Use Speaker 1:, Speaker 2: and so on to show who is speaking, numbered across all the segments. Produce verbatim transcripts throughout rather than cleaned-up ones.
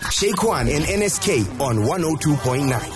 Speaker 1: Shaquan and N S K on one oh two point nine.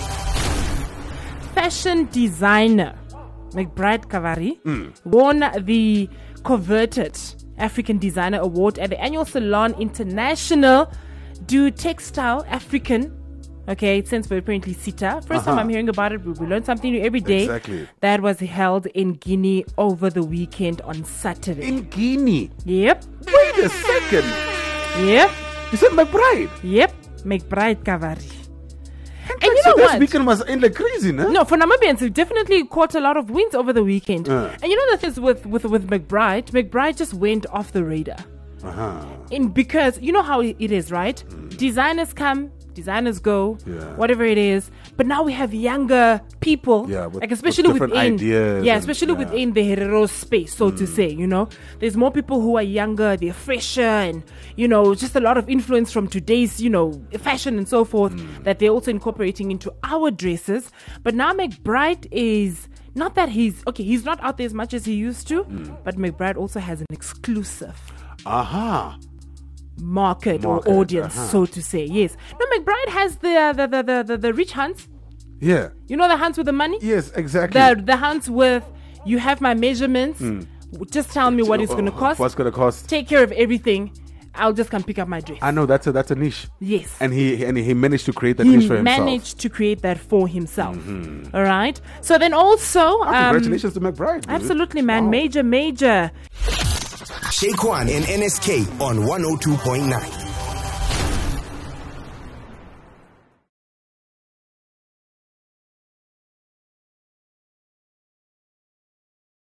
Speaker 2: Fashion designer McBride Kavari mm. won the coveted African Designer Award at the annual Salon International du Textile African. Okay, it stands for apparently SITA. First uh-huh. time I'm hearing about it. We learn something new every day.
Speaker 3: Exactly.
Speaker 2: That was held in Guinea over the weekend on Saturday.
Speaker 3: In Guinea?
Speaker 2: Yep.
Speaker 3: Wait a second.
Speaker 2: Yep.
Speaker 3: You said McBride?
Speaker 2: Yep. McBride Kavari.
Speaker 3: And you so know this what? weekend was in like crazy, no?
Speaker 2: No, for Namibians, we definitely caught a lot of wins over the weekend.
Speaker 3: Uh.
Speaker 2: And you know the thing is with, with, with McBride, McBride just went off the radar.
Speaker 3: Uh-huh.
Speaker 2: In because you know how it is, right? Mm. Designers come, designers go,
Speaker 3: yeah.
Speaker 2: whatever it is. But now we have younger people,
Speaker 3: yeah, with,
Speaker 2: like especially
Speaker 3: with
Speaker 2: within, yeah,
Speaker 3: and,
Speaker 2: especially
Speaker 3: yeah.
Speaker 2: within the Herero space, so
Speaker 3: mm.
Speaker 2: to say. You know, there's more people who are younger, they're fresher, and you know, just a lot of influence from today's, you know, fashion and so forth mm. that they're also incorporating into our dresses. But now McBride is. Not that he's okay, he's not out there as much as he used to, mm. but McBride also has an exclusive.
Speaker 3: Aha.
Speaker 2: Market,
Speaker 3: Market
Speaker 2: or audience,
Speaker 3: uh-huh.
Speaker 2: so to say. Yes. No, McBride has the, uh, the, the the the the rich hunts.
Speaker 3: Yeah.
Speaker 2: You know the hunts with the money.
Speaker 3: Yes, exactly.
Speaker 2: The the hunts with you have my measurements. Mm. Just tell me what it's going to cost.
Speaker 3: What's going to cost?
Speaker 2: Take care of everything. I'll just come pick up my dress.
Speaker 3: I know that's a that's a niche.
Speaker 2: Yes.
Speaker 3: And he and he managed to create that
Speaker 2: he
Speaker 3: niche for himself.
Speaker 2: He managed to create that for himself.
Speaker 3: Mm-hmm.
Speaker 2: All right. So then also,
Speaker 3: oh,
Speaker 2: um,
Speaker 3: congratulations to McBride.
Speaker 2: Absolutely, man.
Speaker 3: Wow.
Speaker 2: Major, major.
Speaker 1: Shaquan and N S K on one oh two point nine.